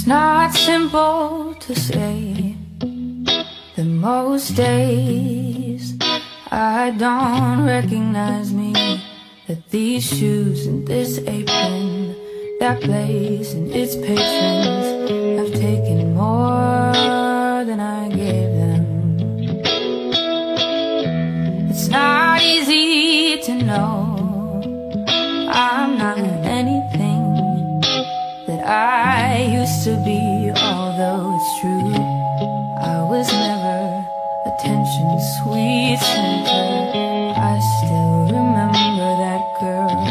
not simple to say that most days I don't recognize me, that these shoes and this apron, that place and its patrons have taken more than I gave them. It's not easy to know I'm not anything that I used to be, although it's true I was never attention sweet center. I still remember that girl.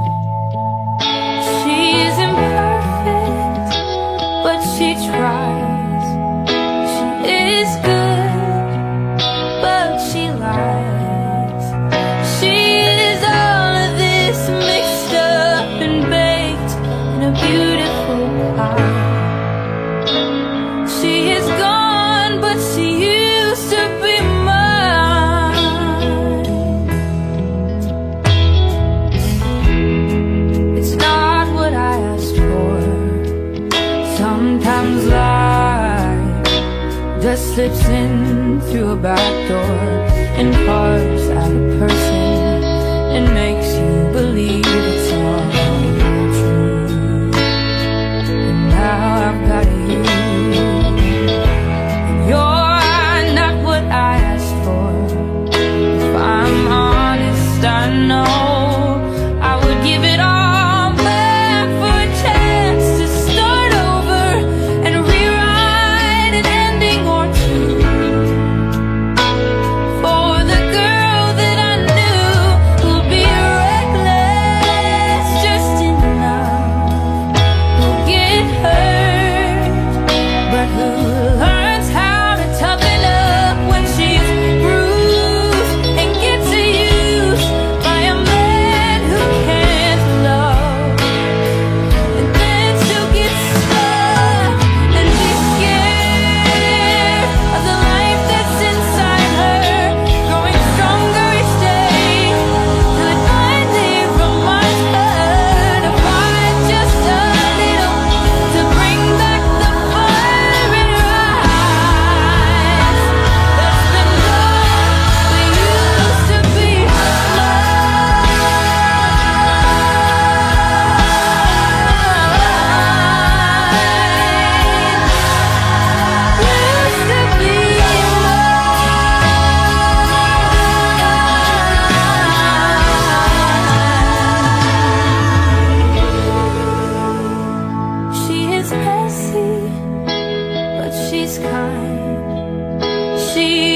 She's imperfect, but she tries. She is good, but she lies. She is all of this mixed up and baked in a beautiful pie. She is gone, but she used to be mine. It's not what I asked for. Sometimes life just slips in through a back door and carves out a person and makes you believe it's all true. And now I've got you. You're not what I asked for. If I'm honest, I know I would give it all back for a chance to start over and rewrite an ending or two for the girl that I knew who'll be reckless just enough, who'll get hurt, but who learns how to toughen up when she's bruised and gets used by a man who can't love. And then she'll get stuck and be scared of the life that's inside her, growing stronger each day till it finally reminds her to fight just a little to bring back the fire in her eyes that's been gone but used to be mine. Used to be mine. She is messy, but she's kind. She